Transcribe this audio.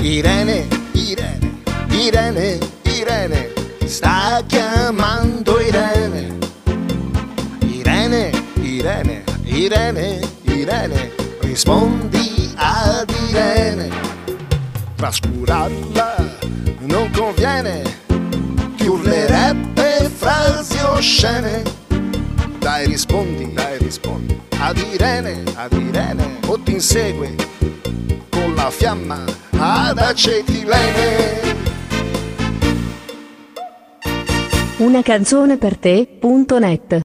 Irene, Irene, Irene, Irene, sta chiamando Irene. Irene, Irene, Irene, Irene, rispondi ad Irene. Trascurarla non conviene, ti urlerebbe frasi oscene. Dai rispondi ad Irene, o ti insegue con la fiamma ad acetilene. Una canzone per te.net